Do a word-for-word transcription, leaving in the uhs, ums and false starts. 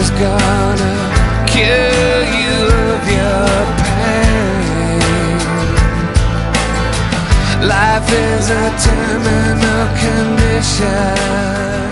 is gonna cure you of your pain. Life is a terminal condition.